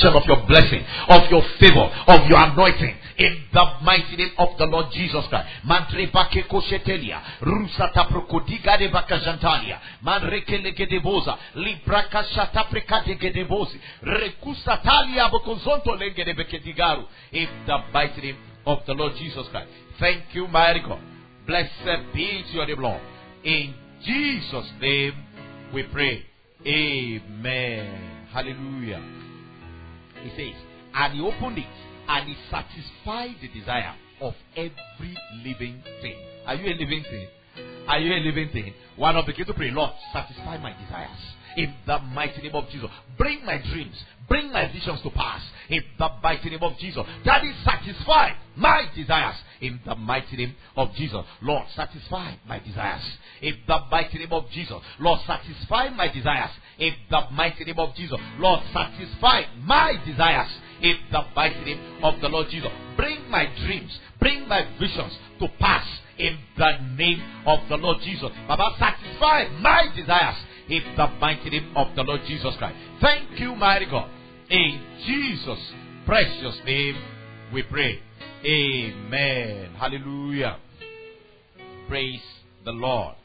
manifestation of your blessing, of your favor, of your anointing. In the mighty name of the Lord Jesus Christ. Mantrepake koshetelia. Rusata prokodiga de bakajantalia. Manrekelegedeboza. Libraka shataprekadegedebozi. Rekusatalia bokozonto legedebekedigaru. In the mighty name of the Lord Jesus Christ. Thank you, mighty God. Blessed be to your name, Lord. In Jesus' name we pray. Amen. Hallelujah. He says, and he opened it, and he satisfied the desire of every living thing. Are you a living thing? Are you a living thing? Why not begin to pray, Lord, satisfy my desires. In the mighty name of Jesus. Bring my dreams, bring my visions to pass. In the mighty name of Jesus. That is satisfy my desires. In the mighty name of Jesus. Lord, satisfy my desires. In the mighty name of Jesus. Lord, satisfy my desires. In the mighty name of Jesus. Lord, satisfy my desires. In the mighty name of the Lord Jesus. Bring my dreams, bring my visions to pass. In the name of the Lord Jesus. Baba, satisfy my desires. In the mighty name of the Lord Jesus Christ. Thank you, mighty God. In Jesus' precious name we pray. Amen. Hallelujah. Praise the Lord.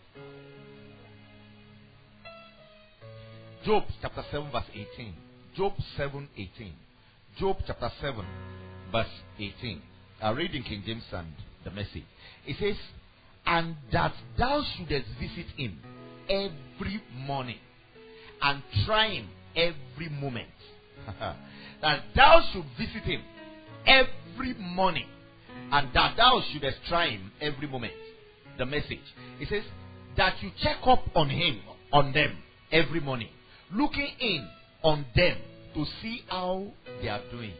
Job chapter 7 verse 18. Job 7:18. Job chapter 7 verse 18. I'm reading King James and the Message. It says, and that thou shouldest visit him every morning and try him every moment. That thou should visit him every morning and that thou shouldest try him every moment. The Message. It says that you check up on him, on them every morning, looking in on them to see how they are doing.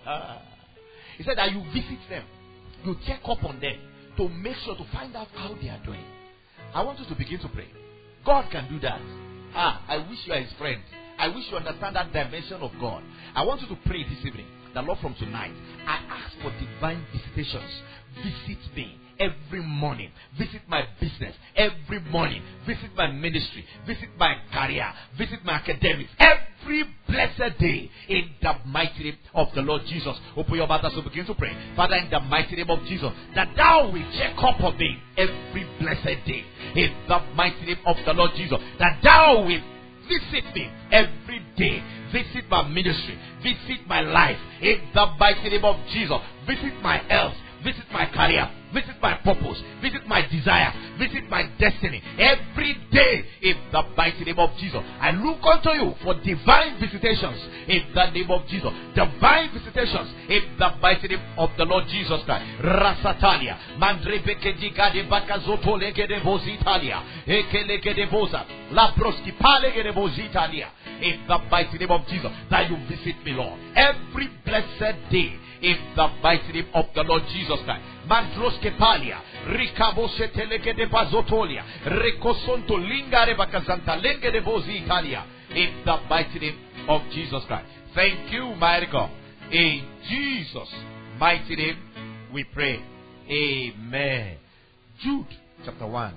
He said that you visit them, you check up on them to make sure to find out how they are doing. I want you to begin to pray. God can do that. I wish you are his friend. I wish you understand that dimension of God. I want you to pray this evening. The Lord, from tonight, I ask for divine visitations. Visit me every morning. Visit my business every morning. Visit my ministry. Visit my career. Visit my academics every blessed day. In the mighty name of the Lord Jesus. Open your mouth and begin to pray. Father, in the mighty name of Jesus, that thou will check up on me every blessed day. In the mighty name of the Lord Jesus, that thou will visit me every day. Visit my ministry. Visit my life. In the mighty name of Jesus. Visit my health. Visit my career. Visit my purpose. Visit my desire. Visit my destiny. Every day. In the mighty name of Jesus. I look unto you for divine visitations. In the name of Jesus. Divine visitations. In the mighty name of the Lord Jesus Christ. Rasatalia. Mandrebeke digade bakazoto legede bozitalia. Ekelegede boza. Labroski palegede bozitalia. In the mighty name of Jesus. That you visit me, Lord. Every blessed day. In the mighty name of the Lord Jesus Christ. Mandroske palia, ricabose telege de bazotolia, recosonto lingare bacazanta lenge de bozi Italia. In the mighty name of Jesus Christ. Thank you, mighty God. In Jesus' mighty name we pray. Amen. Jude chapter 1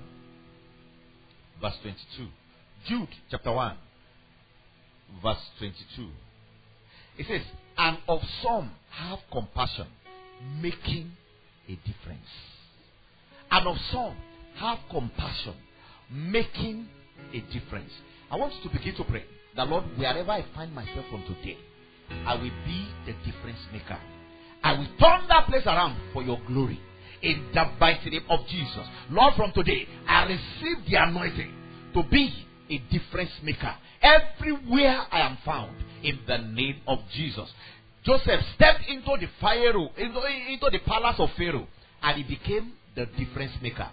verse 22. Jude chapter 1 verse 22. It says, and of some have compassion, making a difference. And of some have compassion, making a difference. I want you to begin to pray that, Lord, wherever I find myself from today, I will be the difference maker. I will turn that place around for your glory. In the mighty name of Jesus. Lord, from today, I receive the anointing to be a difference maker everywhere I am found. In the name of Jesus. Joseph stepped into the Pharaoh, into the palace of Pharaoh, and he became the difference maker.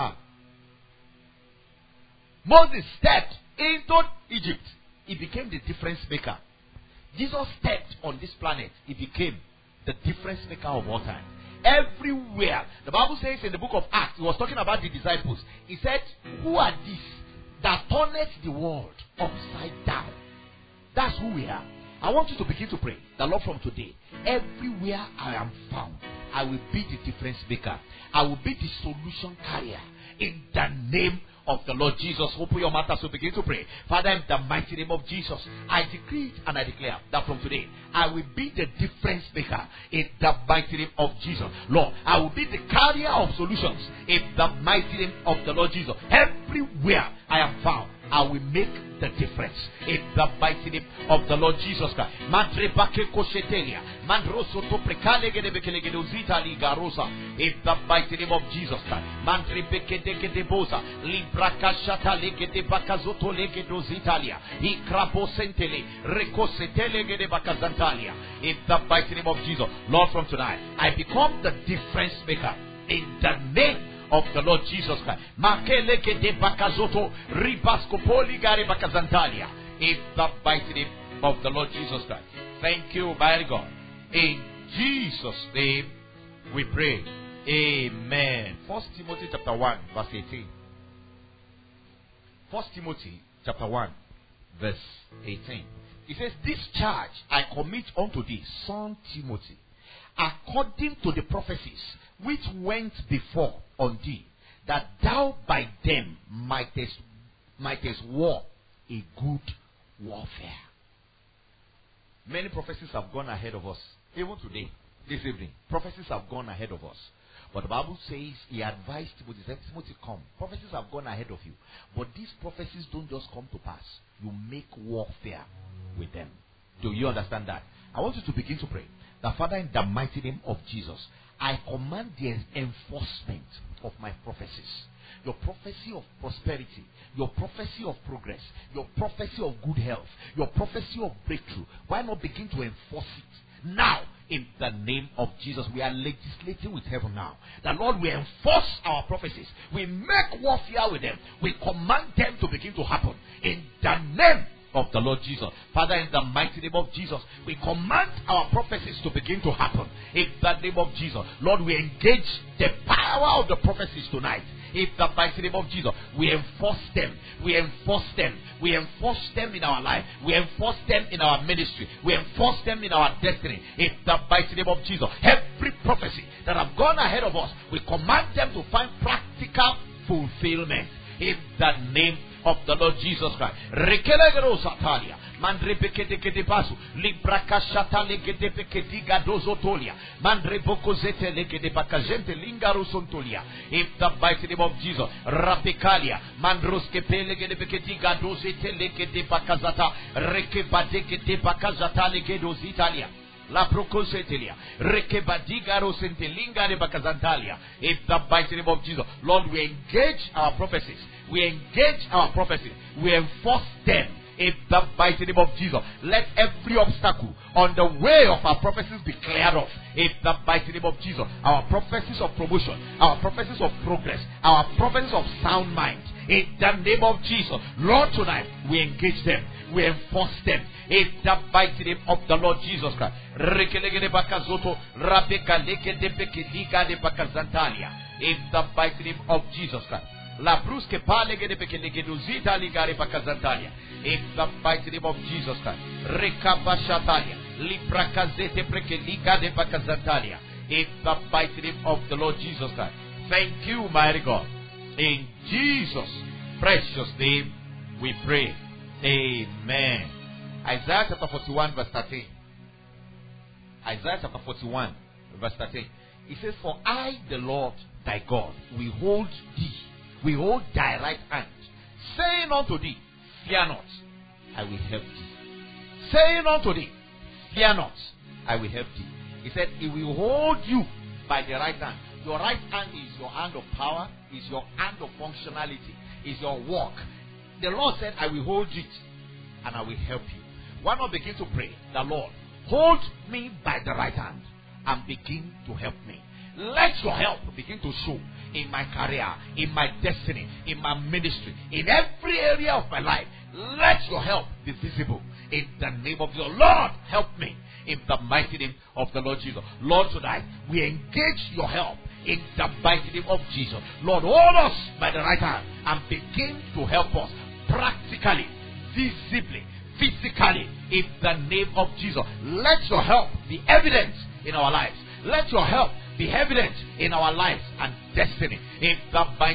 Moses stepped into Egypt. He became the difference maker. Jesus stepped on this planet. He became the difference maker of all time. Everywhere. The Bible says in the book of Acts, he was talking about the disciples. He said, who are these that turneth the world upside down? That's who we are. I want you to begin to pray. The Lord, from today, everywhere I am found, I will be the difference maker. I will be the solution carrier. In the name of the Lord Jesus. Open your mouth as we begin to pray. Father, in the mighty name of Jesus, I decree and I declare that from today, I will be the difference maker in the mighty name of Jesus. Lord, I will be the carrier of solutions in the mighty name of the Lord Jesus. Everywhere I am found, I will make the difference in the mighty name of the Lord Jesus Christ. In the mighty name of Jesus Christ. In the mighty name of Jesus, Lord, from tonight, I become the difference maker in the name of the Lord Jesus Christ. In the mighty name of the Lord Jesus Christ. Thank you, mighty God. In Jesus' name we pray. Amen. 1 Timothy chapter 1 verse 18. 1 Timothy chapter 1 verse 18. It says, this charge I commit unto thee, son Timothy, according to the prophecies which went before on thee, that thou by them mightest war a good warfare. Many prophecies have gone ahead of us. Even today, this evening, prophecies have gone ahead of us. But the Bible says he advised Timothy, said, Timothy, come. Prophecies have gone ahead of you. But these prophecies don't just come to pass. You make warfare with them. Do you understand that? I want you to begin to pray. That Father, in the mighty name of Jesus, I command the enforcement of my prophecies. Your prophecy of prosperity, your prophecy of progress, your prophecy of good health, your prophecy of breakthrough. Why not begin to enforce it now? In the name of Jesus, we are legislating with heaven now. The Lord will enforce our prophecies. We make warfare with them. We command them to begin to happen. In the name of the Lord Jesus. Father, in the mighty name of Jesus, we command our prophecies to begin to happen. In the name of Jesus. Lord, we engage the power of the prophecies tonight. In the mighty name of Jesus, we enforce them. We enforce them. We enforce them in our life. We enforce them in our ministry. We enforce them in our destiny. In the mighty name of Jesus, every prophecy that have gone ahead of us, we command them to find practical fulfillment. In the name of the Lord Jesus Christ. Mandre pekete kete basu libra kashata legede peketi gadozo tolia mandre bokozete legede bakajente lingaro sontolia. In the mighty name of Jesus, rapikalia mandroske pelegede peketi gadozete legede bakazata rekebadeke de bakazata legedo zitalia la procosetelia rekebadigaro sentelinga de bakazantalia. In the mighty name of Jesus, Lord, we engage our prophecies. We engage our prophecies. We enforce them. In the mighty name of Jesus, let every obstacle on the way of our prophecies be cleared off. In the mighty name of Jesus, our prophecies of promotion, our prophecies of progress, our prophecies of sound mind. In the name of Jesus, Lord, tonight we engage them, we enforce them. In the mighty name of the Lord Jesus Christ. In the mighty name of Jesus Christ. La bruske palege de pekelegeduzita ligare bakazantalia. In the mighty name of Jesus Christ. Rekabashatalia. Liprakazete prekeliga de bakazantalia. In the mighty name of the Lord Jesus Christ. Thank you, mighty God. In Jesus' precious name we pray. Amen. Isaiah chapter 41 verse 13. Isaiah chapter 41 verse 13. It says, for I, the Lord thy God, will hold thee. We hold thy right hand, saying unto thee, fear not, I will help thee. Saying unto thee, fear not, I will help thee. He said, he will hold you by the right hand. Your right hand is your hand of power, is your hand of functionality, is your work. The Lord said, I will hold it, and I will help you. Why not begin to pray, the Lord, hold me by the right hand, and begin to help me. Let your help begin to show in my career, in my destiny, in my ministry, in every area of my life. Let your help be visible in the name of your Lord. Help me in the mighty name of the Lord Jesus. Lord, tonight we engage your help in the mighty name of Jesus. Lord, hold us by the right hand and begin to help us practically, visibly, physically in the name of Jesus. Let your help be evident in our lives. Let your help be evident in our lives and destiny in the mighty name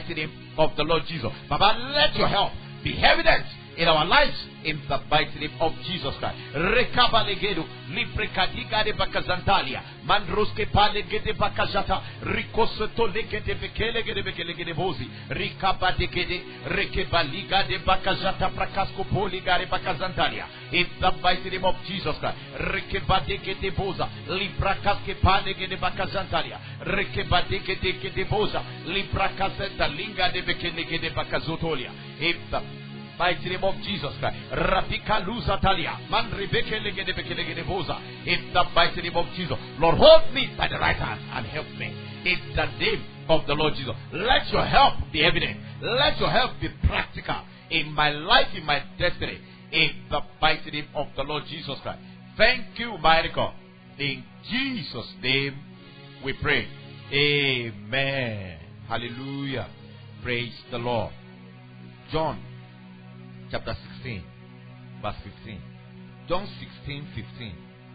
of the Lord Jesus. Baba, let your help be evident in our lives in the mighty name of Jesus Christ. Rekabalegedo, Liprekadiga de Bakazantalia, Mandroske Palegede Bakazata, Rikosoto Legede Bekelegede Bekelegede Bozi, Rikabadegede, Rekebaliga de Bakazata, Prakasko Poliga de Bakazantalia, in the mighty name of Jesus Christ. Rekebadegede Boza, Liprakaske Palegede Bakazantalia, Rekebadegede Boza, Liprakazeta Linga de Bekelegede Bakazotolia, in the mighty name of Jesus Christ. Rapika Luzatalia. Man Rebeke Legede Boza. In the mighty name of Jesus. Lord, hold me by the right hand and help me. In the name of the Lord Jesus. Let your help be evident. Let your help be practical in my life, in my destiny. In the mighty name of the Lord Jesus Christ. Thank you, mighty God. In Jesus' name we pray. Amen. Hallelujah. Praise the Lord. John chapter 16, verse 15. John 16, 15.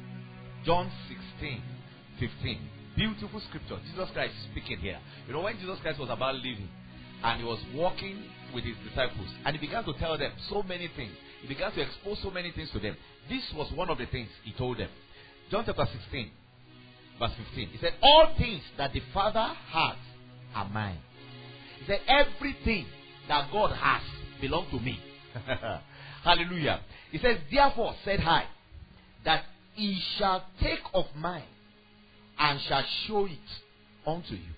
John 16, 15. Beautiful scripture. Jesus Christ speaking here. You know, when Jesus Christ was about leaving and he was walking with his disciples and he began to tell them so many things. He began to expose so many things to them. This was one of the things he told them. John chapter 16, verse 15. He said, all things that the Father has are mine. He said, everything that God has belongs to me. Hallelujah. He says, therefore said I, that he shall take of mine and shall show it unto you.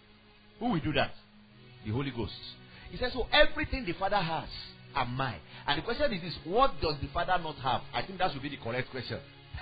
Who will do that? The Holy Ghost. He says, so everything the Father has are mine. And the question is this, what does the Father not have? I think that should be the correct question.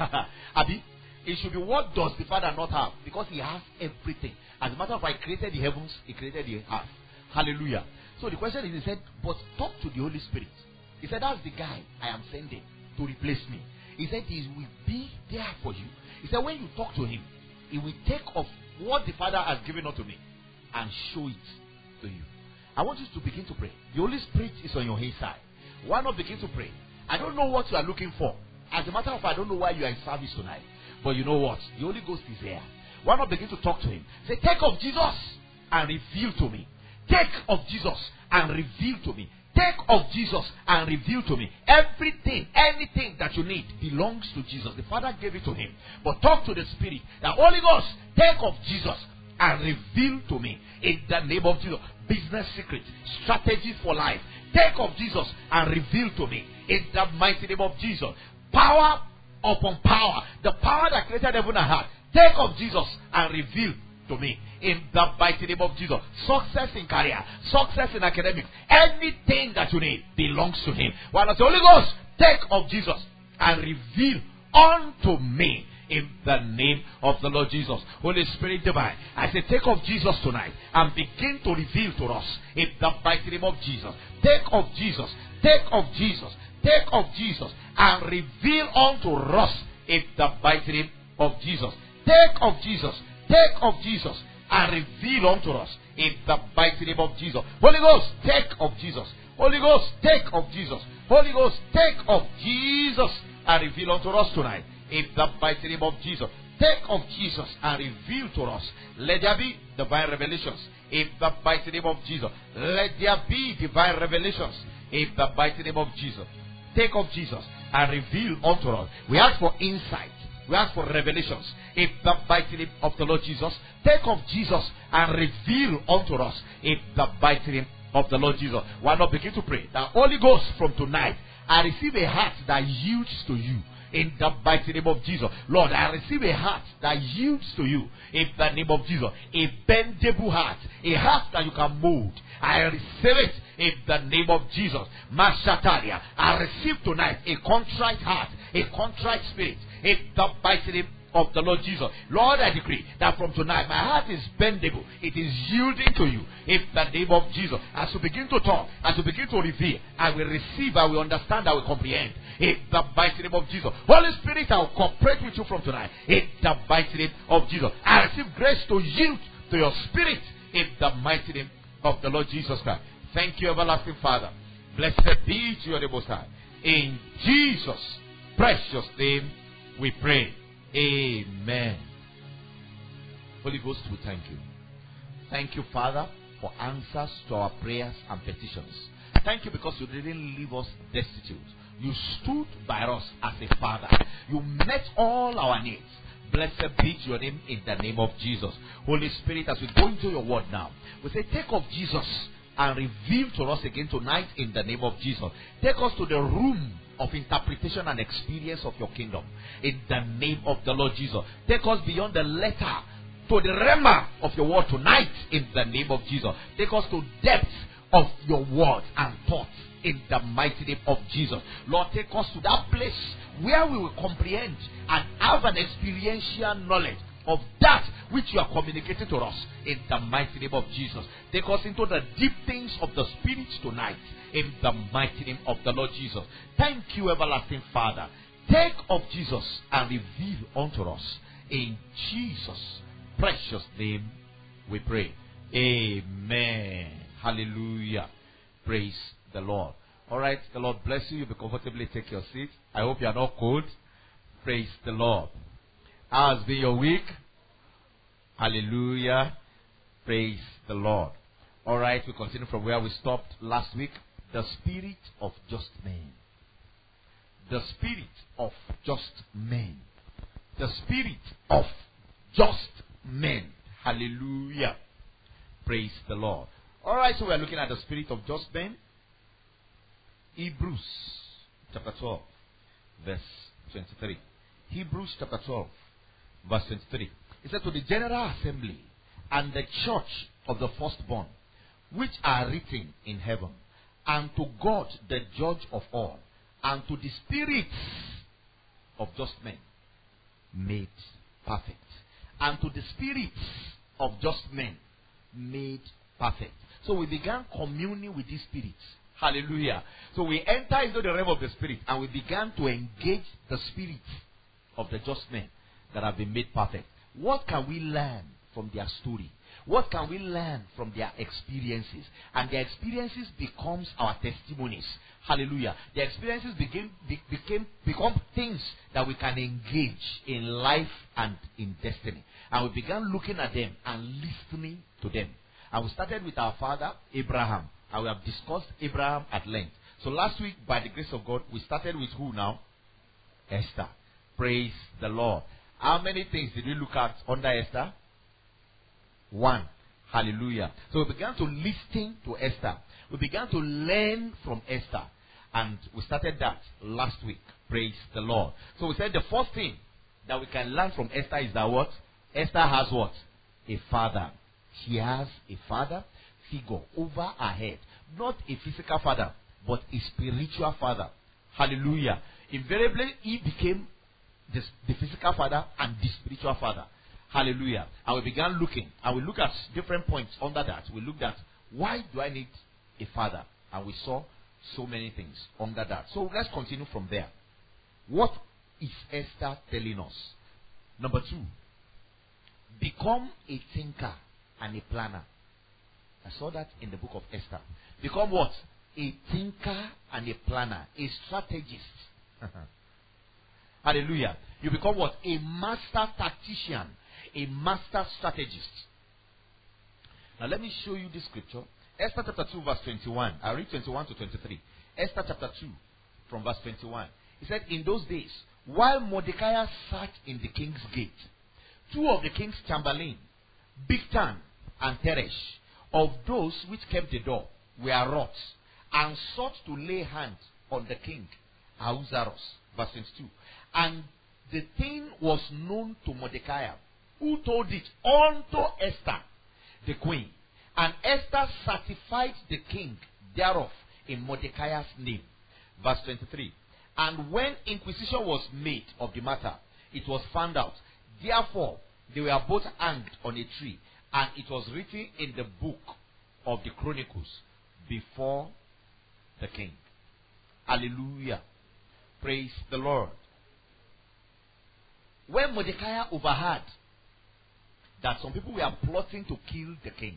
Abi, it should be, what does the Father not have? Because he has everything. As a matter of fact, he created the heavens, he created the earth. Hallelujah. So the question is, he said, but talk to the Holy Spirit. He said, that's the guy I am sending to replace me. He said, he will be there for you. He said, when you talk to him, he will take of what the Father has given unto me and show it to you. I want you to begin to pray. The Holy Spirit is on your inside. Why not begin to pray? I don't know what you are looking for. As a matter of fact, I don't know why you are in service tonight. But you know what? The Holy Ghost is there. Why not begin to talk to him? Say, take of Jesus and reveal to me. Take of Jesus and reveal to me. Take of Jesus and reveal to me. Everything, anything that you need belongs to Jesus. The Father gave it to him. But talk to the Spirit. The Holy Ghost, take of Jesus and reveal to me. In the name of Jesus. Business secrets, strategies for life. Take of Jesus and reveal to me. In the mighty name of Jesus. Power upon power. The power that created heaven and earth. Take of Jesus and reveal to me. In the mighty name of Jesus. Success in career, success in academics, anything that you need belongs to him. While the Holy Ghost, take of Jesus and reveal unto me. In the name of the Lord Jesus. Holy Spirit divine, I say, take of Jesus tonight and begin to reveal to us. In the mighty name of Jesus. Take of Jesus. Take of Jesus. Take of Jesus and reveal unto us. In the mighty name of Jesus. Take of Jesus. Take of Jesus and reveal unto us. In the mighty name of Jesus. Holy Ghost, take of Jesus. Holy Ghost, take of Jesus. Holy Ghost, take of Jesus and reveal unto us tonight. In the mighty name of Jesus. Take of Jesus and reveal to us. Let there be divine revelations. In the mighty name of Jesus. Let there be divine revelations. In the mighty name of Jesus. Take of Jesus and reveal unto us. We ask for insight. We ask for revelations. In the mighty name of the Lord Jesus. Take of Jesus and reveal unto us. In the mighty name of the Lord Jesus. Why not begin to pray? The Holy Ghost, from tonight, I receive a heart that yields to you. In the mighty name of Jesus. Lord, I receive a heart that yields to you. In the name of Jesus. A bendable heart. A heart that you can mold. I receive it in the name of Jesus. Mashatalia. I receive tonight a contrite heart. A contrite spirit. In the mighty name of the Lord Jesus. Lord, I decree that from tonight my heart is bendable. It is yielding to you. In the name of Jesus. As you begin to talk, as you begin to reveal, I will receive, I will understand, I will comprehend. In the mighty name of Jesus. Holy Spirit, I will cooperate with you from tonight. In the mighty name of Jesus. I receive grace to yield to your spirit. In the mighty name of the Lord Jesus Christ. Thank you, everlasting Father. Blessed be to your Most High. In Jesus' precious name we pray. Amen. Holy Ghost, we thank you. Thank you, Father, for answers to our prayers and petitions. Thank you because you didn't leave us destitute. You stood by us as a father. You met all our needs. Blessed be your name in the name of Jesus. Holy Spirit, as we go into your word now, we say, take of Jesus and reveal to us again tonight in the name of Jesus. Take us to the room of interpretation and experience of your kingdom in the name of the Lord Jesus. Take us beyond the letter to the rhema of your word tonight in the name of Jesus. Take us to depth of your words and thoughts in the mighty name of Jesus. Lord, take us to that place where we will comprehend and have an experiential knowledge of that which you are communicating to us in the mighty name of Jesus. Take us into the deep things of the Spirit tonight in the mighty name of the Lord Jesus. Thank you, everlasting Father. Take of Jesus and reveal unto us in Jesus' precious name we pray. Amen. Hallelujah. Praise the Lord. Alright, the Lord bless you. You be comfortably take your seat. I hope you are not cold. Praise the Lord. How has been your week? Hallelujah. Praise the Lord. Alright, we continue from where we stopped last week. The spirit of just men. The spirit of just men. The spirit of just men. Hallelujah. Praise the Lord. Alright, so we are looking at the spirit of just men. Hebrews chapter 12, verse 23. Hebrews chapter 12, verse 23. It said, to the general assembly and the church of the firstborn, which are written in heaven, and to God the judge of all, and to the spirits of just men made perfect. And to the spirits of just men made perfect. So we began communing with these spirits. Hallelujah. So we enter into the realm of the spirit and we began to engage the spirits of the just men that have been made perfect. What can we learn from their story? What can we learn from their experiences? And their experiences becomes our testimonies. Hallelujah. Their experiences become things that we can engage in life and in destiny. And we began looking at them and listening to them. And we started with our father, Abraham. And we have discussed Abraham at length. So last week, by the grace of God, we started with who now? Esther. Praise the Lord. How many things did we look at under Esther? 1. Hallelujah. So we began to listen to Esther. We began to learn from Esther. And we started that last week. Praise the Lord. So we said the first thing that we can learn from Esther is that what? Esther has what? A father. She has a father figure over her head. Not a physical father, but a spiritual father. Hallelujah. Invariably, he became the physical father and the spiritual father. Hallelujah. And we began looking. And we looked at different points under that. We looked at, why do I need a father? And we saw so many things under that. So let's continue from there. What is Esther telling us? Number 2. Become a thinker and a planner. I saw that in the book of Esther. Become what? A thinker and a planner. A strategist. Hallelujah. You become what? A master tactician. A master strategist. Now let me show you this scripture. Esther chapter 2 verse 21. I read 21 to 23. Esther chapter 2 from verse 21. It said, in those days, while Mordecai sat in the king's gate, 2 of the king's chamberlain, Bigtan and Teresh, of those which kept the door, were wroth, and sought to lay hands on the king, Ahasuerus. Verse 22. And the thing was known to Mordecai, who told it unto Esther, the queen. And Esther certified the king thereof in Mordecai's name. Verse 23. And when inquisition was made of the matter, it was found out. Therefore, they were both hanged on a tree, and it was written in the book of the Chronicles before the king. Hallelujah. Praise the Lord. When Mordecai overheard that some people were plotting to kill the king,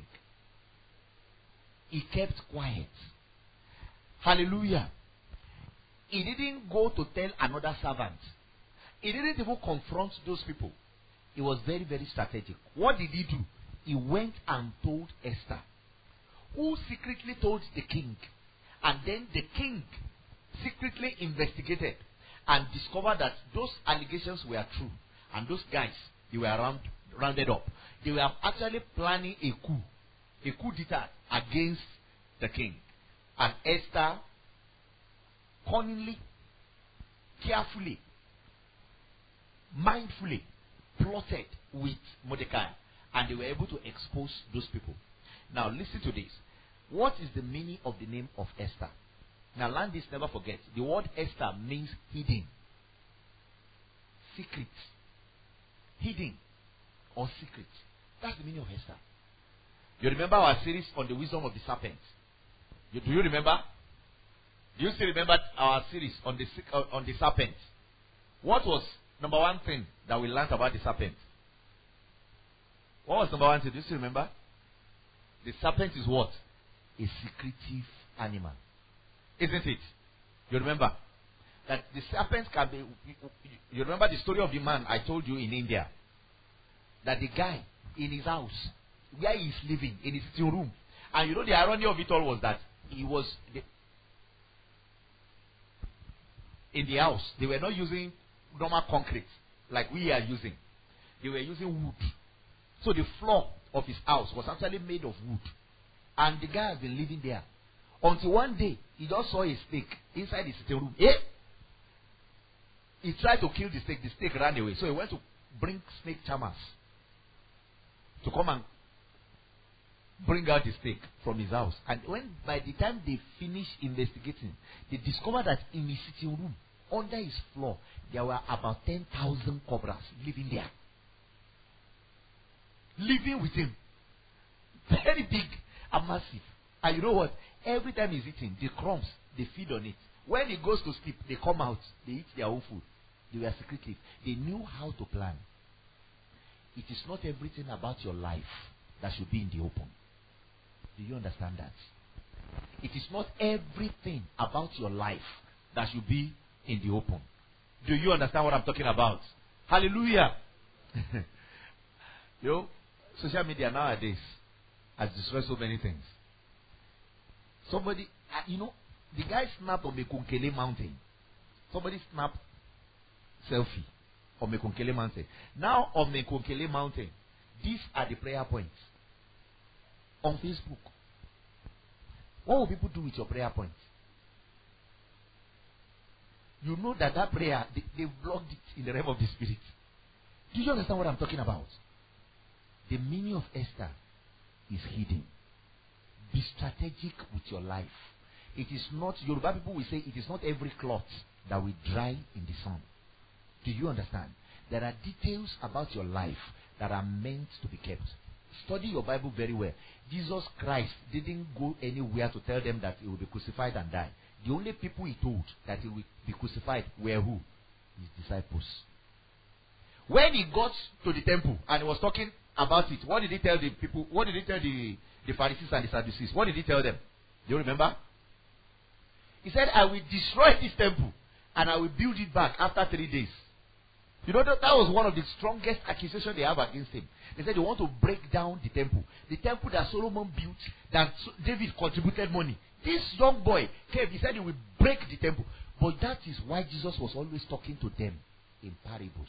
he kept quiet. Hallelujah. He didn't go to tell another servant. He didn't even confront those people. He was very, very strategic. What did he do? He went and told Esther who secretly told the king. And then the king secretly investigated and discovered that those allegations were true. And those guys, they were rounded up. They were actually planning a coup d'etat against the king. And Esther cunningly, carefully, mindfully plotted with Mordecai. And they were able to expose those people. Now listen to this. What is the meaning of the name of Esther? Now learn this, never forget. The word Esther means hidden. Secret. Hidden or secret. That's the meaning of Esther. You remember our series on the wisdom of the serpent? Do you remember? Do you still remember our series on the serpent? What was number one thing that we learned about the serpent? What was number one thing? Do you still remember? The serpent is what? A secretive animal. Isn't it? You remember? That the serpent can be... You remember the story of the man I told you in India? That the guy in his house, where he is living, in his sitting room. And you know the irony of it all was that he was... in the house, they were not using normal concrete like we are using. They were using wood. So the floor of his house was actually made of wood. And the guy has been living there. Until one day, he just saw a snake inside his sitting room. He tried to kill the snake ran away. So he went to bring snake charmers to come and bring out the snake from his house. And by the time they finished investigating, they discovered that in his sitting room, under his floor, there were about 10,000 cobras living there. Living with him. Very big and massive. And you know what? Every time he's eating, the crumbs, they feed on it. When he goes to sleep, they come out. They eat their own food. They were secretive. They knew how to plan. It is not everything about your life that should be in the open. Do you understand that? It is not everything about your life that should be in the open. Do you understand what I'm talking about? Hallelujah. Social media nowadays has destroyed so many things. Somebody, the guy snapped on Mekunkele Mountain. Somebody snapped selfie on Mekunkele Mountain. Now on Mekunkele Mountain, these are the prayer points. On Facebook. What will people do with your prayer points? You know that prayer, they blocked it in the realm of the spirit. Do you understand what I'm talking about? The meaning of Esther is hidden. Be strategic with your life. It is not, Yoruba people will say, it is not every cloth that will dry in the sun. Do you understand? There are details about your life that are meant to be kept. Study your Bible very well. Jesus Christ didn't go anywhere to tell them that he will be crucified and die. The only people he told that he will be crucified were who? His disciples. When he got to the temple and he was talking about it, what did he tell the people? What did he tell the Pharisees and the Sadducees? What did he tell them? Do you remember? He said, I will destroy this temple and I will build it back after 3 days. You know, that was one of the strongest accusations they have against him. They said they want to break down the temple. The temple that Solomon built, that David contributed money. This young boy came, he said he will break the temple. But that is why Jesus was always talking to them in parables.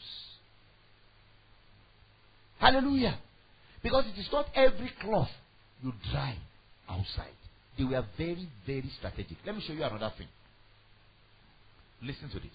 Hallelujah. Because it is not every cloth you dry outside. They were very, very strategic. Let me show you another thing. Listen to this.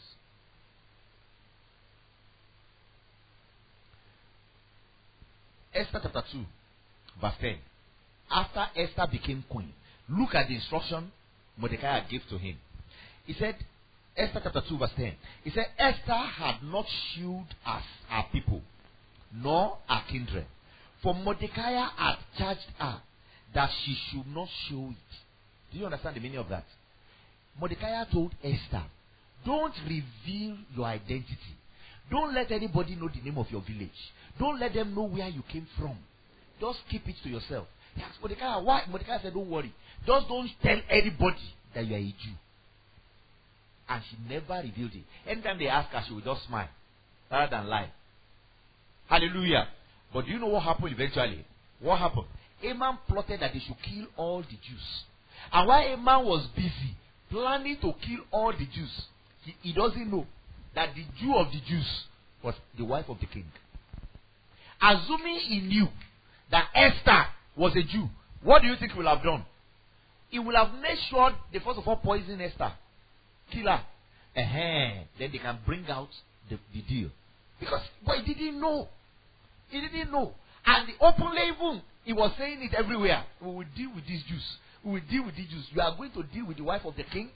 Esther chapter 2, verse 10. After Esther became queen, look at the instruction Mordecai gave to him. He said, Esther chapter 2, verse 10. He said, Esther had not shewed us our people, nor our kindred. For Mordecai had charged her that she should not show it. Do you understand the meaning of that? Mordecai told Esther, don't reveal your identity. Don't let anybody know the name of your village. Don't let them know where you came from. Just keep it to yourself. He asked Mordecai, why? Mordecai said, don't worry. Just don't tell anybody that you are a Jew. And she never revealed it. Anytime they ask her, she would just smile rather than lie. Hallelujah. But do you know what happened eventually? What happened? Haman plotted that they should kill all the Jews. And while Haman was busy planning to kill all the Jews, he doesn't know that the Jew of the Jews was the wife of the king. Assuming he knew that Esther was a Jew, what do you think he will have done? He will have made sure they first of all poison Esther, kill her. Then they can bring out the deal. Because he didn't know. He didn't know. And the openly even, he was saying it everywhere. We will deal with these Jews. We will deal with these Jews. You are going to deal with the wife of the king?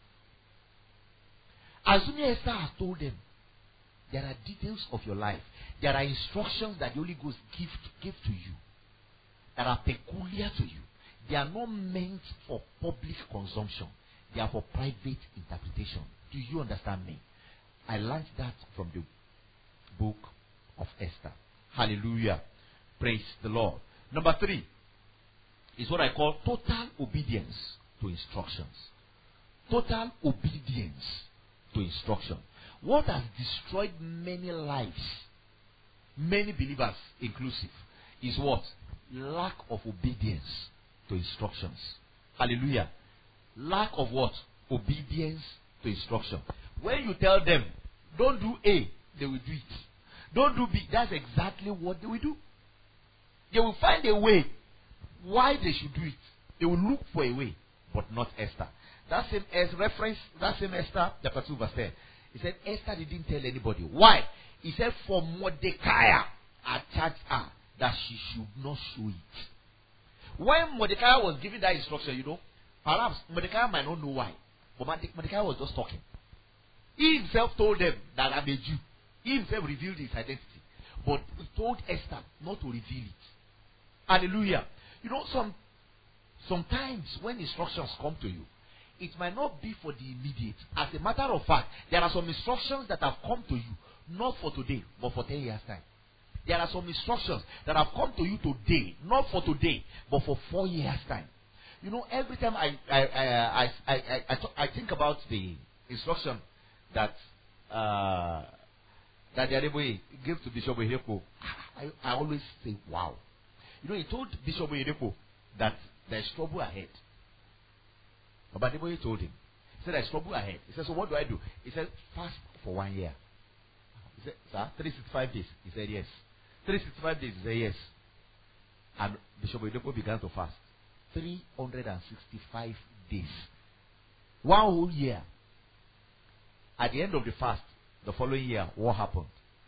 Assuming Esther has told them, there are details of your life. There are instructions that the Holy Ghost give to you that are peculiar to you. They are not meant for public consumption. They are for private interpretation. Do you understand me? I learned that from the book of Esther. Hallelujah. Praise the Lord. Number 3 is what I call total obedience to instructions. Total obedience to instruction. What has destroyed many lives, many believers inclusive, is what? Lack of obedience to instructions. Hallelujah. Lack of what? Obedience to instruction. When you tell them, don't do A, they will do it. Don't do B, that's exactly what they will do. They will find a way why they should do it. They will look for a way, but not Esther. That same reference, that same Esther, chapter 2, verse 10. He said, Esther didn't tell anybody. Why? He said, for Mordecai had charged her that she should not show it. When Mordecai was giving that instruction, perhaps Mordecai might not know why. But Mordecai was just talking. He himself told them that I'm a Jew. He himself revealed his identity. But he told Esther not to reveal it. Hallelujah. Sometimes when instructions come to you, it might not be for the immediate. As a matter of fact, there are some instructions that have come to you, not for today, but for 10 years' time. There are some instructions that have come to you today, not for today, but for 4 years' time. Every time I think about the instruction that the Adeboye gave to Bishop Oyedepo, I always say, wow. He told Bishop Oyedepo that there's trouble ahead. But Adeboye told him, he said, there's trouble ahead. He said, so what do I do? He said, fast for 1 year. He said, sir, 365 days. He said, yes. 365 days. He said, yes. And Bishop Oyedepo began to fast. 365 days. 1 whole year. At the end of the fast, the following year, what happened?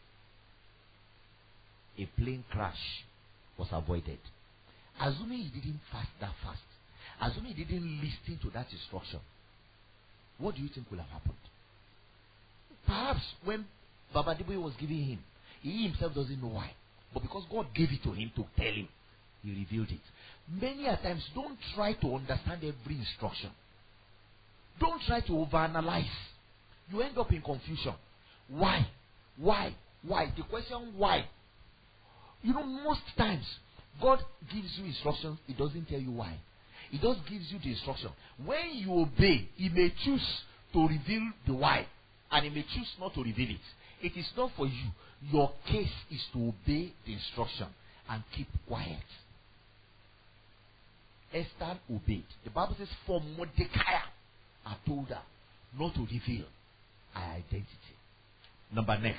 A plane crash was avoided. Assuming he didn't fast that fast, assuming he didn't listen to that instruction, what do you think will have happened? Perhaps when Baba Adeboye was giving him, he himself doesn't know why. But because God gave it to him to tell him, he revealed it. Many a times, don't try to understand every instruction. Don't try to overanalyze. You end up in confusion. Why? Why? Why? The question why. Most times, God gives you instructions, He doesn't tell you why. He just gives you the instruction. When you obey, He may choose to reveal the why, and He may choose not to reveal it. It is not for you. Your case is to obey the instruction and keep quiet. Esther obeyed. The Bible says, for Mordecai, I told her not to reveal her identity. Number next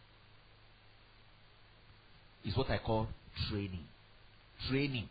is what I call training. Training.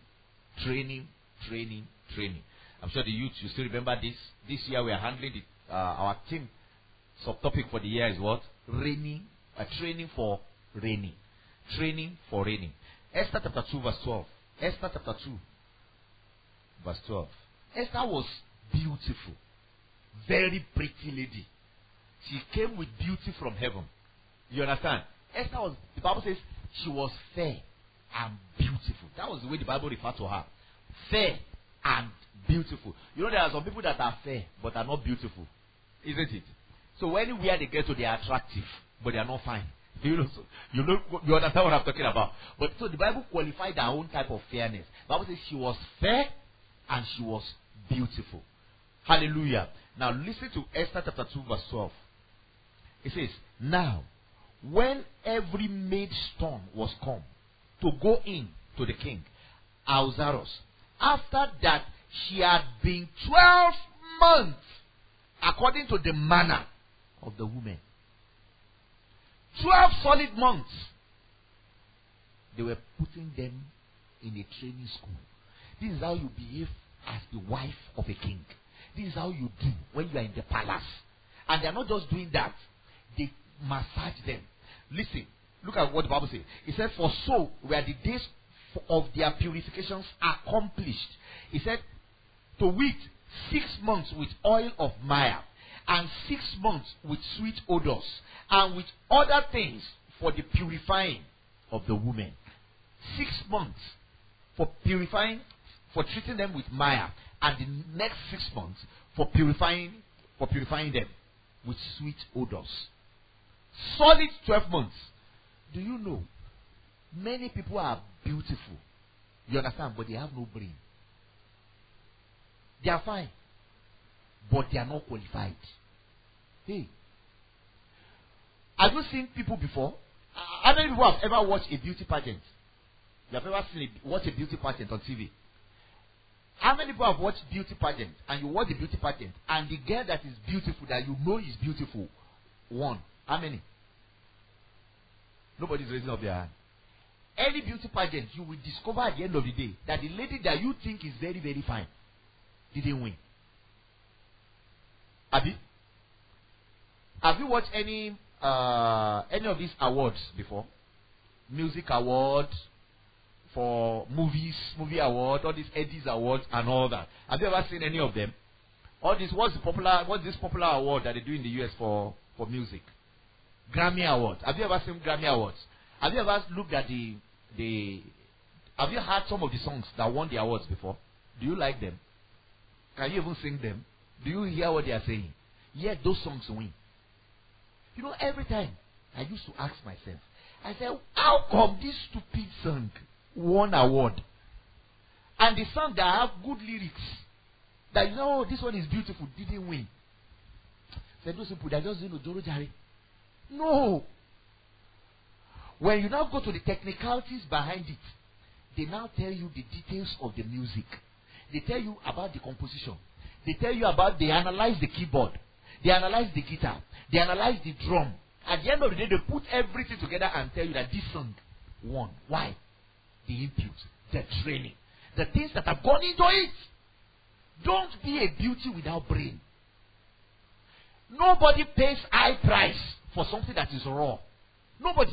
I'm sure the youth, you still remember this. This year we are handling our team subtopic for the year is what? Training for reigning. Training for reigning. Esther chapter 2 verse 12. Esther chapter 2 verse 12. Esther was beautiful. Very pretty lady. She came with beauty from heaven. You understand? Esther was, the Bible says, she was fair and beautiful. That was the way the Bible referred to her. Fair and beautiful. There are some people that are fair but are not beautiful. Isn't it? So anywhere they get to, they are attractive, but they are not fine. You understand what I'm talking about. But so the Bible qualified her own type of fairness. The Bible says she was fair and she was beautiful. Hallelujah. Now listen to Esther chapter 2 verse 12. It says, now when every maid's turn was come to go in to the king, Ahasuerus, after that she had been 12 months, according to the manner of the woman. 12 solid months. They were putting them in a training school. This is how you behave as the wife of a king. This is how you do when you are in the palace. And they are not just doing that. They massage them. Listen, look at what the Bible says. It said, for so were the days of their purifications accomplished. It said, to wit, 6 months with oil of myrrh, and 6 months with sweet odors, and with other things for the purifying of the women. 6 months for purifying, for treating them with myrrh, and the next 6 months for purifying them with sweet odors. Solid 12 months. Do you know, many people are beautiful, you understand, but they have no brain. They are fine, but they are not qualified. Hey, have you seen people before? How many people have ever watched a beauty pageant? You have ever watched a beauty pageant on TV? How many people have watched beauty pageant, and you watch the beauty pageant, and the girl that is beautiful, that you know is beautiful, won? How many? Nobody's raising up their hand. Any beauty pageant, you will discover at the end of the day that the lady that you think is very, very fine didn't win. Have you watched any of these awards before? Music award, for movies, movie award, all these Eddies awards and all that. Have you ever seen any of them? All this, what's this popular award that they do in the US for music? Grammy Awards. Have you ever seen Grammy Awards? Have you ever looked at have you heard some of the songs that won the awards before? Do you like them? Can you even sing them? Do you hear what they are saying? Yet those songs win. You know, every time I used to ask myself, I said, how come this stupid song won award? And the song that have good lyrics, that you know, this one is beautiful, didn't win. Said those people, they're just doing Joro Jare. No. When you now go to the technicalities behind it, they now tell you the details of the music. They tell you about the composition. They tell you about, they analyze the keyboard. They analyze the guitar. They analyze the drum. At the end of the day, they put everything together and tell you that this song won. Why? The input, the training, the things that have gone into it. Don't be a beauty without brain. Nobody pays high price for something that is raw. Nobody.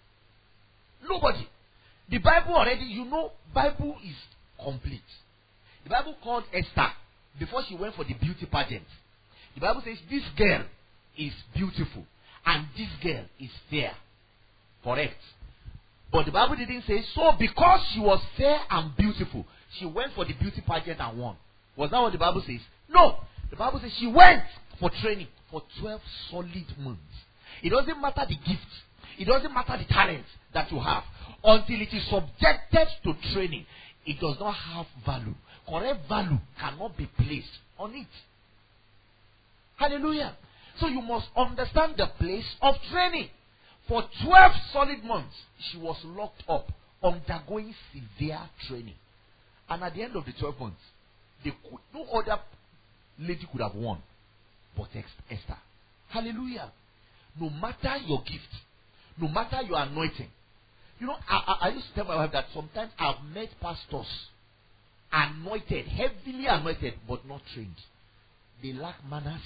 Nobody. The Bible already, you know, Bible is complete. The Bible called Esther before she went for the beauty pageant. The Bible says this girl is beautiful and this girl is fair. Correct. But the Bible didn't say so because she was fair and beautiful, she went for the beauty pageant and won. Was that what the Bible says? No. The Bible says she went for training for 12 solid months. It doesn't matter the gift. It doesn't matter the talent that you have. Until it is subjected to training, it does not have value. Correct value cannot be placed on it. Hallelujah. So you must understand the place of training. For 12 solid months, she was locked up, undergoing severe training. And at the end of the 12 months, no other lady could have won but Esther. Hallelujah. No matter your gift, no matter your anointing. You know, I used to tell my wife that sometimes I've met pastors anointed, heavily anointed, but not trained. They lack manners.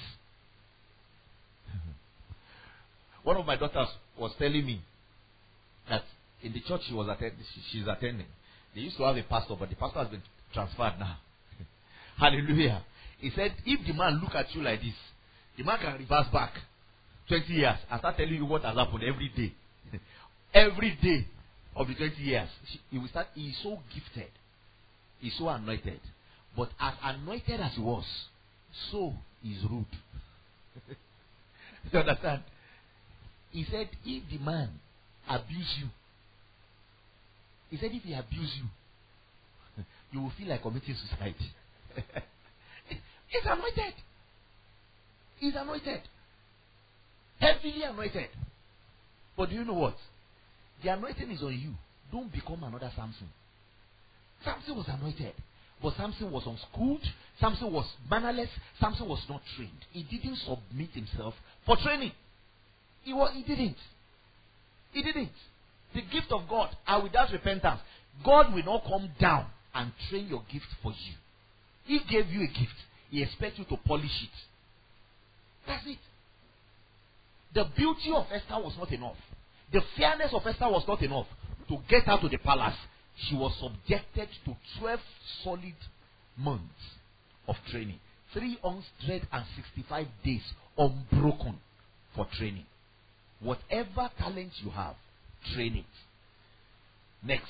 One of my daughters was telling me that in the church she's attending, they used to have a pastor, but the pastor has been transferred now. Hallelujah. He said, if the man look at you like this, the man can reverse back 20 years and start telling you what has happened every day. Every day of the 20 years. He will start, he is so gifted. He is so anointed. But as anointed as he was, so he is rude. You understand? He said, if the man abuse you, he said, if he abuse you, you will feel like committing suicide. He's anointed. He's anointed. Heavily anointed. But do you know what? The anointing is on you. Don't become another Samson. Samson was anointed. But Samson was unschooled. Samson was mannerless. Samson was not trained. He didn't submit himself for training. He didn't. He didn't. The gift of God are without repentance. God will not come down and train your gift for you. He gave you a gift. He expects you to polish it. That's it. The beauty of Esther was not enough. The fairness of Esther was not enough to get her to the palace. She was subjected to 12 solid months of training. 365 days unbroken for training. Whatever talent you have, train it. Next.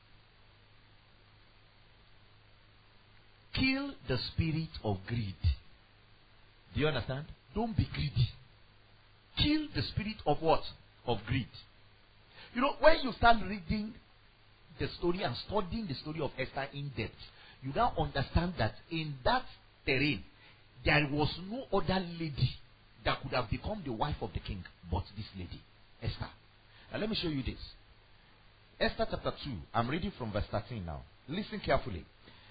Kill the spirit of greed. Do you understand? Don't be greedy. Kill the spirit of what? Of greed. You know, when you start reading the story and studying the story of Esther in depth, you now understand that in that terrain, there was no other lady that could have become the wife of the king but this lady, Esther. Now let me show you this. Esther chapter 2, I'm reading from verse 13 now. Listen carefully.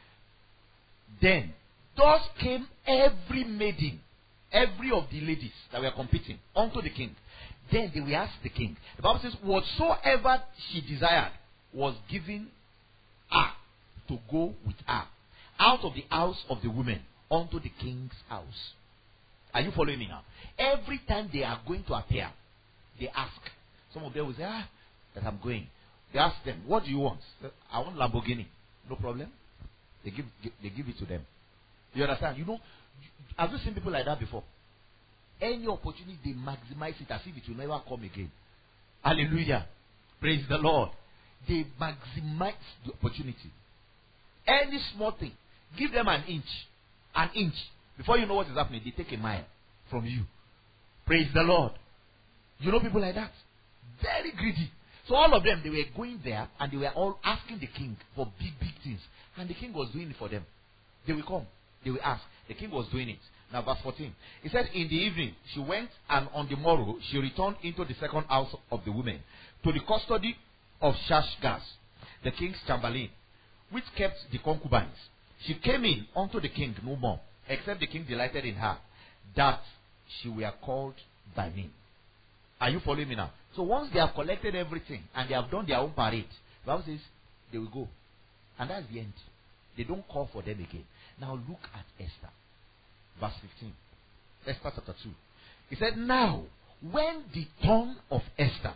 Then, thus came every maiden, every of the ladies that were competing unto the king. Then they will ask the king. The Bible says, whatsoever she desired was given her to go with her out of the house of the women unto the king's house. Are you following me now? Every time they are going to appear, they ask. Some of them will say, that I'm going. They ask them, what do you want? I want Lamborghini. No problem. They give it to them. You understand? You know, have you seen people like that before? Any opportunity, they maximize it as if it will never come again. Hallelujah. Praise the Lord. They maximize the opportunity. Any small thing, give them an inch. An inch. Before you know what is happening, they take a mile from you. Praise the Lord. You know people like that? Very greedy. So all of them, they were going there and they were all asking the king for big, big things. And the king was doing it for them. They will come. They will ask. The king was doing it. Now verse 14. He said, in the evening she went, and on the morrow she returned into the second house of the women, to the custody of Shashgaz, the king's chamberlain, which kept the concubines. She came in unto the king no more, except the king delighted in her, that she were called by name. Are you following me now? So once they have collected everything and they have done their own parade, the Bible says they will go. And that's the end. They don't call for them again. Now look at Esther. Verse 15. Esther chapter 2. He said, now, when the turn of Esther,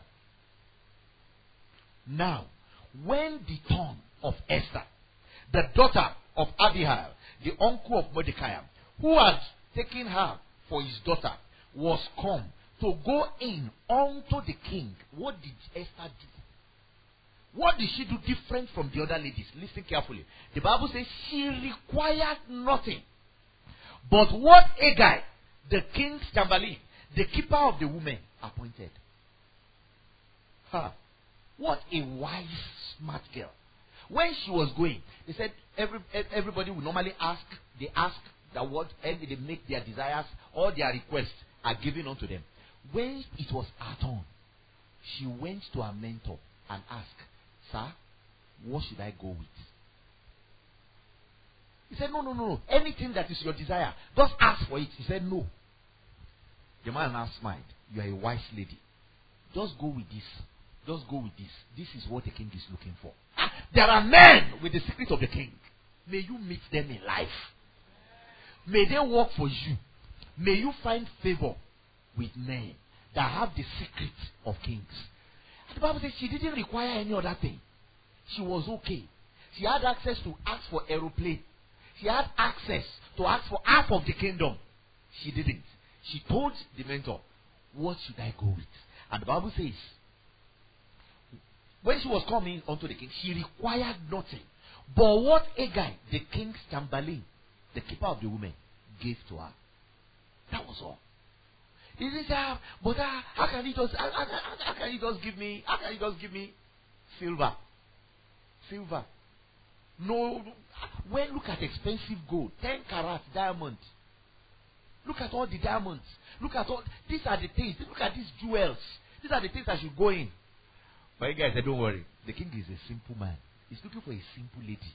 the daughter of Abihail, the uncle of Mordecai, who had taken her for his daughter, was come to go in unto the king, what did Esther do? What did she do different from the other ladies? Listen carefully. The Bible says she required nothing but what Hegai, the king's chamberlain, the keeper of the women, appointed. What a wise, smart girl. When she was going, they said everybody would normally ask. They ask that what, and they make their desires, all their requests are given unto them. When it was her turn, she went to her mentor and asked, sir, what should I go with? He said, no. Anything that is your desire, just ask for it. He said, no. The man now smiled. You are a wise lady. Just go with this. Just go with this. This is what the king is looking for. There are men with the secret of the king. May you meet them in life. May they work for you. May you find favor with men that have the secret of kings. And the Bible says she didn't require any other thing. She was okay. She had access to ask for aeroplane. She had access to ask for half of the kingdom. She didn't. She told the mentor, what should I go with? And the Bible says, when she was coming unto the king, she required nothing but what Hegai, the king's chamberlain, the keeper of the women, gave to her. That was all. He didn't say, but how can he just give me silver? Silver. No. When look at expensive gold, 10 karat diamond. Look at all the diamonds. Look at all. These are the things. Look at these jewels. These are the things that should go in. But you guys said, don't worry. The king is a simple man. He's looking for a simple lady.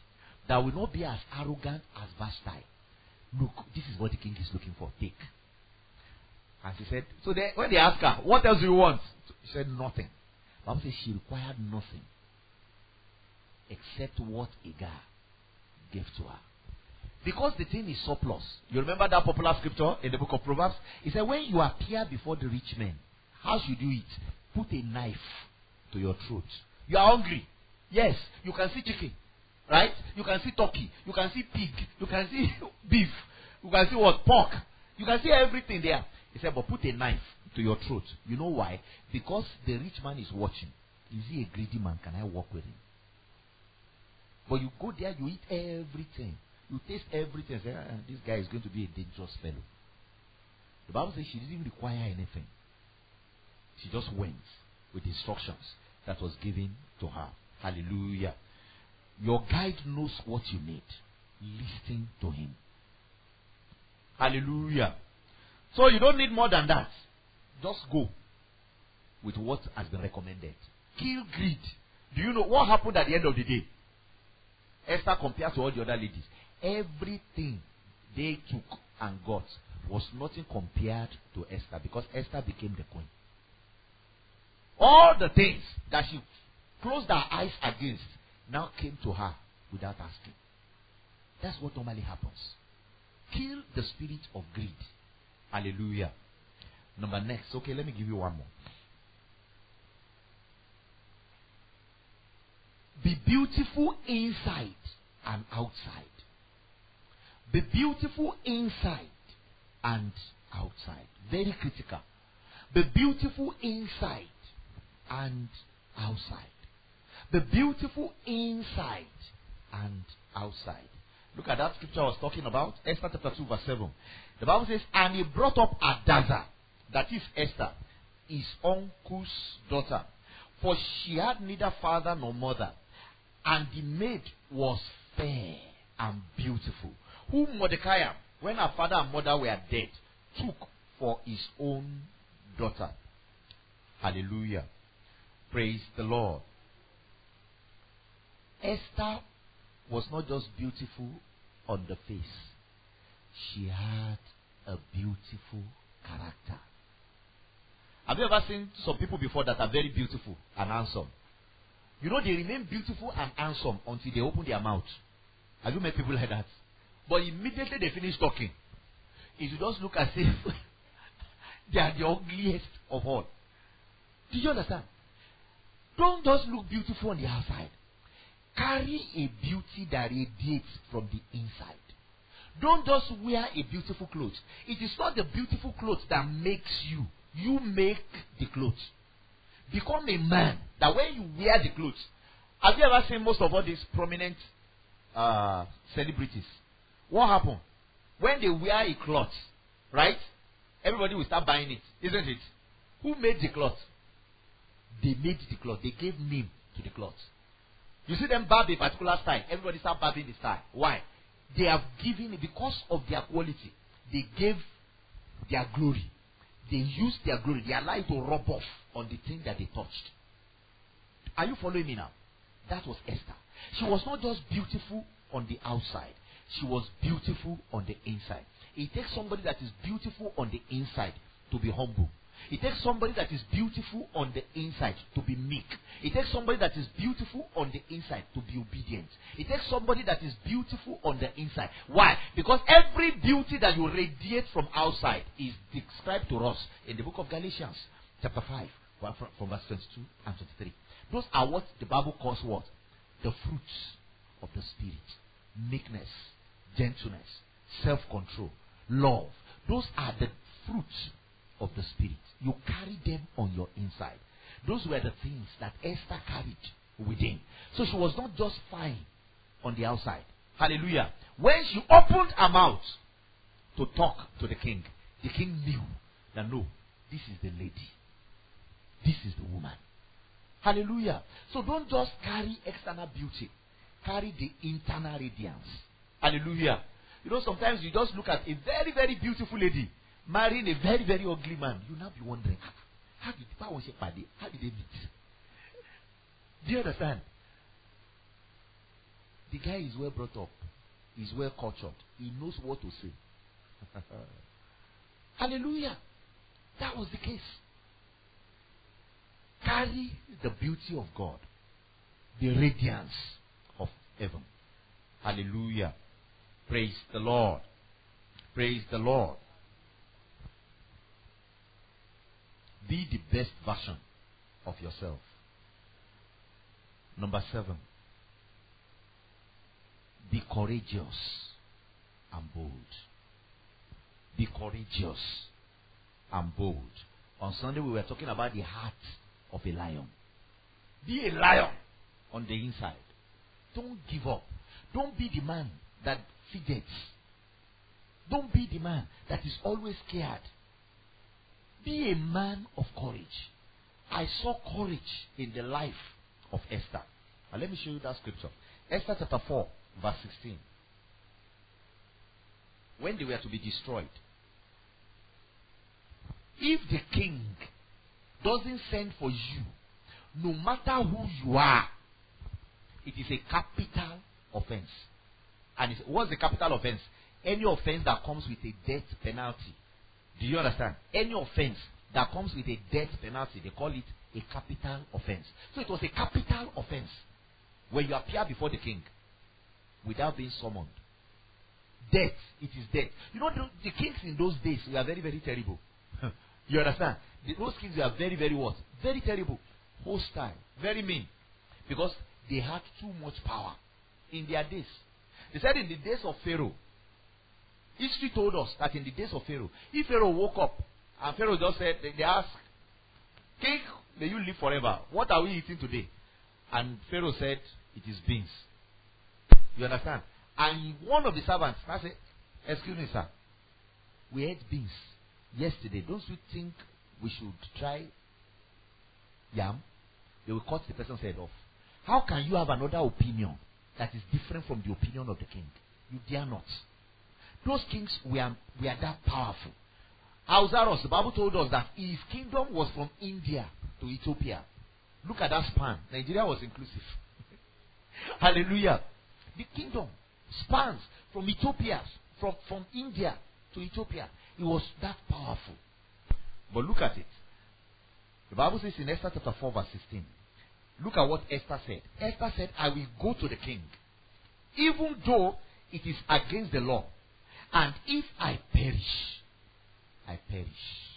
that will not be as arrogant as Vashti. Look, this is what the king is looking for. Take. And she said, so when they asked her, what else do you want? She said, nothing. The Bible says she required nothing except what Agar gave to her. Because the thing is surplus. You remember that popular scripture in the book of Proverbs? It said, when you appear before the rich men, how should you eat? Put a knife to your throat. You are hungry. Yes, you can see chicken. Right? You can see turkey. You can see pig. You can see beef. You can see what? Pork. You can see everything there. He said, but put a knife to your throat. You know why? Because the rich man is watching. Is he a greedy man? Can I walk with him? But you go there, you eat everything. You taste everything. Say, this guy is going to be a dangerous fellow. The Bible says she didn't require anything. She just went with instructions that was given to her. Hallelujah. Your guide knows what you need. Listen to him. Hallelujah. So you don't need more than that. Just go with what has been recommended. Kill greed. Do you know what happened at the end of the day? Esther compared to all the other ladies. Everything they took and got was nothing compared to Esther, because Esther became the queen. All the things that she closed her eyes against now came to her without asking. That's what normally happens. Kill the spirit of greed. Hallelujah. Number next. Okay, let me give you one more. Be beautiful inside and outside. Be beautiful inside and outside. Very critical. Be beautiful inside and outside. Be beautiful inside and outside. Look at that scripture I was talking about. Esther chapter 2 verse 7. The Bible says, and he brought up Hadassah, that is Esther, his uncle's daughter. For she had neither father nor mother. And the maid was fair and beautiful, whom Mordecai, when her father and mother were dead, took for his own daughter. Hallelujah. Praise the Lord. Esther was not just beautiful on the face. She had a beautiful character. Have you ever seen some people before that are very beautiful and handsome? You know, they remain beautiful and handsome until they open their mouth. Have you met people like that? But immediately they finish talking, it will just look as if they are the ugliest of all. Do you understand? Don't just look beautiful on the outside. Carry a beauty that radiates from the inside. Don't just wear a beautiful clothes. It is not the beautiful clothes that makes you. You make the clothes. Become a man that when you wear the clothes. Have you ever seen most of all these prominent celebrities? What happened? When they wear a cloth, right? Everybody will start buying it, isn't it? Who made the cloth? They made the cloth. They gave name to the cloth. You see them barb a particular style. Everybody start barbing the style. Why? They have given it because of their quality. They gave their glory. They used their glory. They allowed it to rub off on the thing that they touched. Are you following me now? That was Esther. She was not just beautiful on the outside. She was beautiful on the inside. It takes somebody that is beautiful on the inside to be humble. It takes somebody that is beautiful on the inside to be meek. It takes somebody that is beautiful on the inside to be obedient. It takes somebody that is beautiful on the inside. Why? Because every beauty that you radiate from outside is described to us in the book of Galatians chapter 5 from verse 22 and 23. Those are what the Bible calls what? The fruits of the Spirit. Meekness, gentleness, self-control, love. Those are the fruits of the Spirit. You carry them on your inside. Those were the things that Esther carried within. So she was not just fine on the outside. Hallelujah. When she opened her mouth to talk to the king knew that no, this is the lady. This is the woman. Hallelujah. So don't just carry external beauty. Carry the internal radiance. Hallelujah. You know, sometimes you just look at a very, very beautiful lady marrying a very, very ugly man. You now be wondering, how did they meet? Do you understand? The guy is well brought up. He's well cultured. He knows what to say. Hallelujah. That was the case. Carry the beauty of God. The radiance of heaven. Hallelujah. Praise the Lord. Praise the Lord. Be the best version of yourself. Number 7. Be courageous and bold. Be courageous and bold. On Sunday we were talking about the heart of a lion. Be a lion on the inside. Don't give up. Don't be the man that fidgets. Don't be the man that is always scared. Be a man of courage. I saw courage in the life of Esther. Now let me show you that scripture. Esther chapter 4, verse 16. When they were to be destroyed, if the king doesn't send for you, no matter who you are, it is a capital offense. And what's the capital offense? Any offense that comes with a death penalty. Do you understand? Any offense that comes with a death penalty, they call it a capital offense. So it was a capital offense when you appear before the king without being summoned. Death, it is death. You know, the kings in those days were very, very terrible. You understand? Those kings were very, very what? Very terrible. Hostile. Very mean. Because they had too much power in their days. They said in the days of Pharaoh, history told us that in the days of Pharaoh, if Pharaoh woke up and Pharaoh just said, they asked, King, may you live forever. What are we eating today? And Pharaoh said, it is beans. You understand? And one of the servants, I said, excuse me, sir, we ate beans yesterday. Don't you think we should try yam? They will cut the person's head off. How can you have another opinion that is different from the opinion of the king? You dare not. Those kings were that powerful. Ahasuerus, the Bible told us that his kingdom was from India to Ethiopia. Look at that span. Nigeria was inclusive. Hallelujah. The kingdom spans from Ethiopia, from India to Ethiopia. It was that powerful. But look at it. The Bible says in Esther chapter 4 verse 16. Look at what Esther said. Esther said, I will go to the king, even though it is against the law. And if I perish, I perish.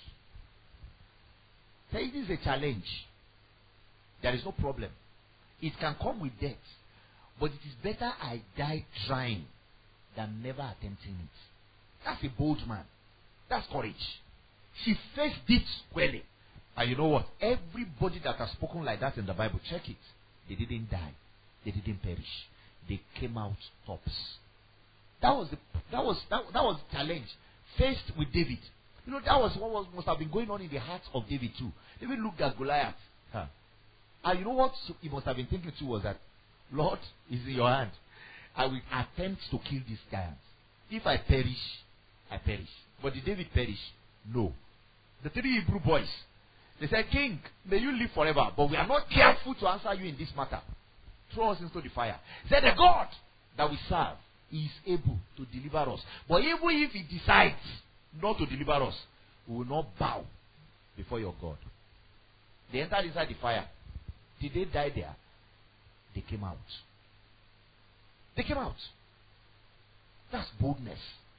So it is a challenge. There is no problem. It can come with death. But it is better I die trying than never attempting it. That's a bold man. That's courage. She faced it squarely. And you know what? Everybody that has spoken like that in the Bible, check it. They didn't die. They didn't perish. They came out tops. That was the challenge faced with David. You know, that was what must have been going on in the heart of David too. David looked at Goliath. And you know what he must have been thinking too was that, Lord, is in your hand. I will attempt to kill these giants. If I perish, I perish. But did David perish? No. The 3 Hebrew boys, they said, King, may you live forever, but we are not careful to answer you in this matter. Throw us into the fire. He said, the God that we serve is able to deliver us. But even if he decides not to deliver us, we will not bow before your God. They entered inside the fire. Did they die there? They came out. They came out. That's boldness.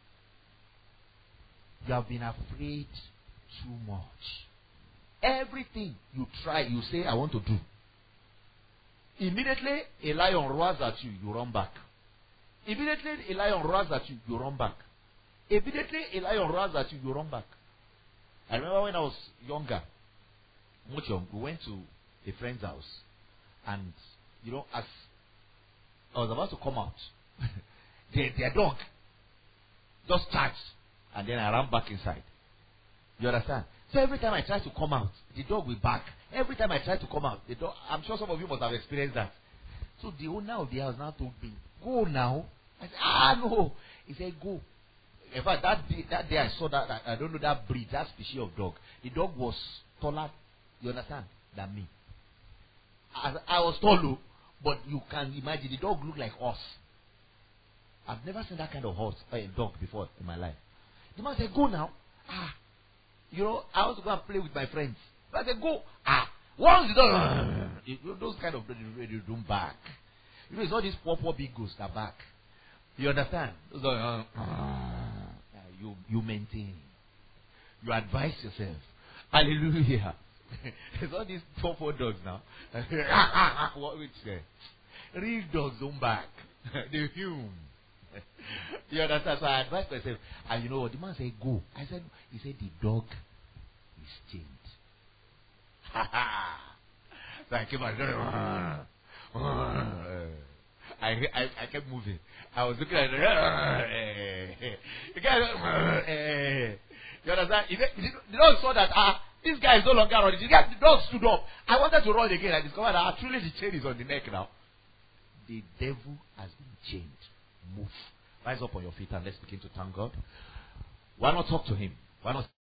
You have been afraid too much. Everything you try, you say, I want to do. Immediately, a lion roars at you, you run back. Immediately, a lion roars at you, you run back. Immediately, a lion roars at you, you run back. I remember when I was younger, much young, we went to a friend's house. And, you know, as I was about to come out, their dog just charged. And then I ran back inside. You understand? So every time I try to come out, the dog will bark. Every time I try to come out, the dog, I'm sure some of you must have experienced that. So the owner of the house now told me, go now. I said, no. He said, go. In fact, that day I saw that, I don't know that breed, that species of dog. The dog was taller, you understand, than me. I was taller, But you can imagine the dog looked like us. I've never seen that kind of dog before in my life. The man said, go now. I want to go and play with my friends. But I said, go. Once the dog, those kind of you don't back. It's all these poor big ghosts that back. You understand? Those you maintain. You advise yourself. Hallelujah. It's all these poor dogs now. What would say? Real dogs don't back. They're human. You understand? So I advised myself. And you know what? The man said, go. He said, the dog is chained. So I came out. I kept moving. I was looking at the guy. You understand? The dog saw that this guy is no longer running. The dog stood up. I wanted to run again. I discovered that truly the chain is on the neck now. The devil has been chained. Move. Rise up on your feet and let's begin to thank God. Why not talk to him? Why not